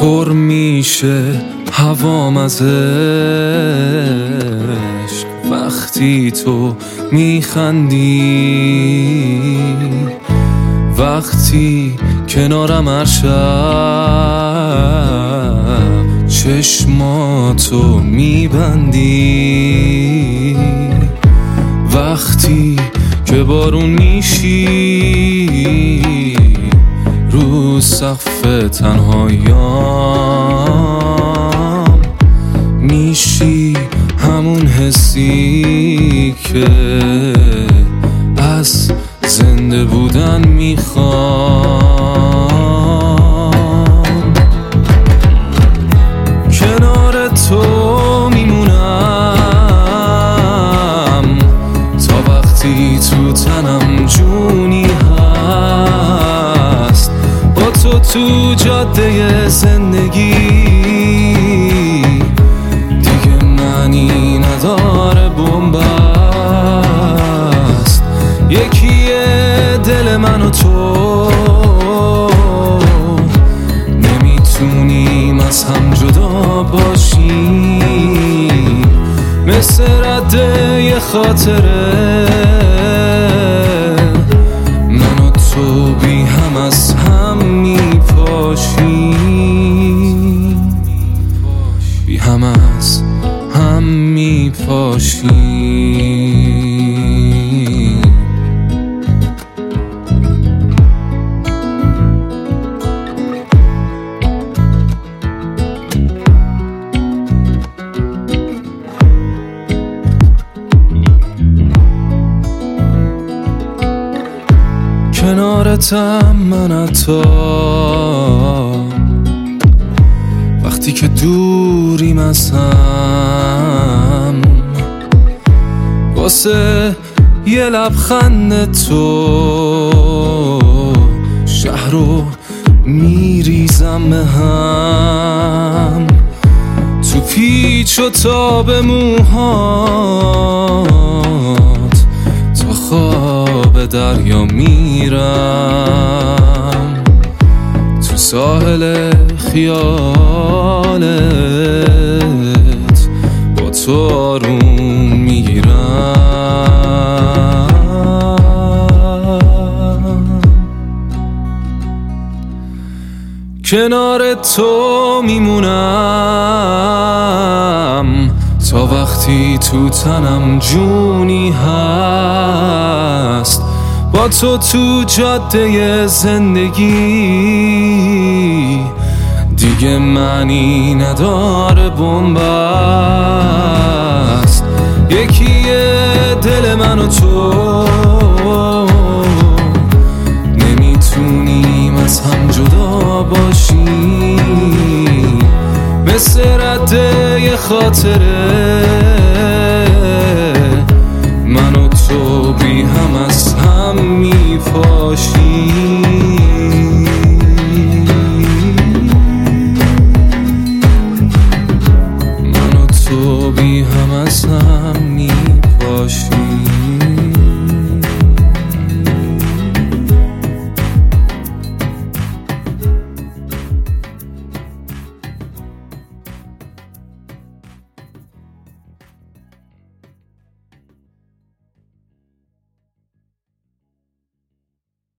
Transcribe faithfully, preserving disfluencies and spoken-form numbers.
پر میشه هوام از عشق وقتی تو میخندی، وقتی کنارم هر شب چشماتو میبندی، وقتی که بارون میشی رو سقف تنهاییام، میشی همون حسی که از زنده بودن میخوام. کنار تو میمونم تا وقتی تو تنم جونی هست، با تو تو جاده زندگی دیگه معنی نداره بنبست. یکیه دل من و تو، نمیتونیم از هم جدا باشیم، مثل رده یه خاطره من و تو بی هم از هم میپاشیم، بی هم از هم میپاشیم. کنارتم من حتی وقتی که دوریم از هم، واسه یه لبخند تو شهر رو میریزم به هم، تو پیچ و تاب موهات تا خواب دریا میرم، تو ساحل خیالت با تو آروم میگیرم. کنار تو میمونم تا وقتی تو تنم جونی هست، با تو تو جاده زندگی دیگه معنی نداره بنبست. یکیه دل من و تو، نمیتونیم از هم جدا باشیم، مثل رده یه خاطره